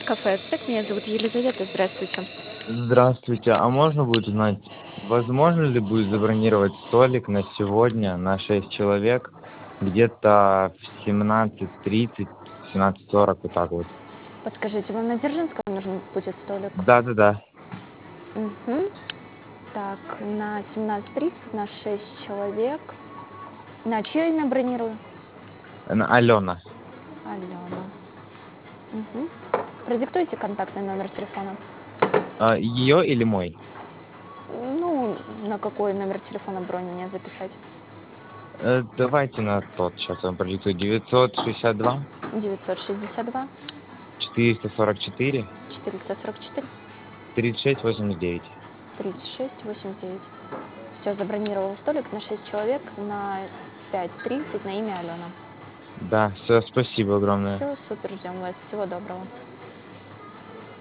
кафе «Ацтек». Меня зовут Елизавета. Здравствуйте. Здравствуйте, а можно будет узнать, возможно ли будет забронировать столик на сегодня на 6 человек, где-то в 17:30, 17:40, вот так вот? Подскажите, вам на Дзержинском нужен будет столик? Да-да-да. Мгм. Так, на 17:30 на 6 человек. На чье имя бронирую? Алена. Алена. Мгм. Продиктуйте контактный номер телефона. Ее или мой? Ну, на какой номер телефона брони мне записать? Давайте на тот, сейчас вам продиктую. 962 962 444 444 36 89. 36 89. Все, забронировал столик на 6 человек на 5:30 на имя Алена. Да, все, спасибо огромное. Все, супер, ждем вас. Всего доброго.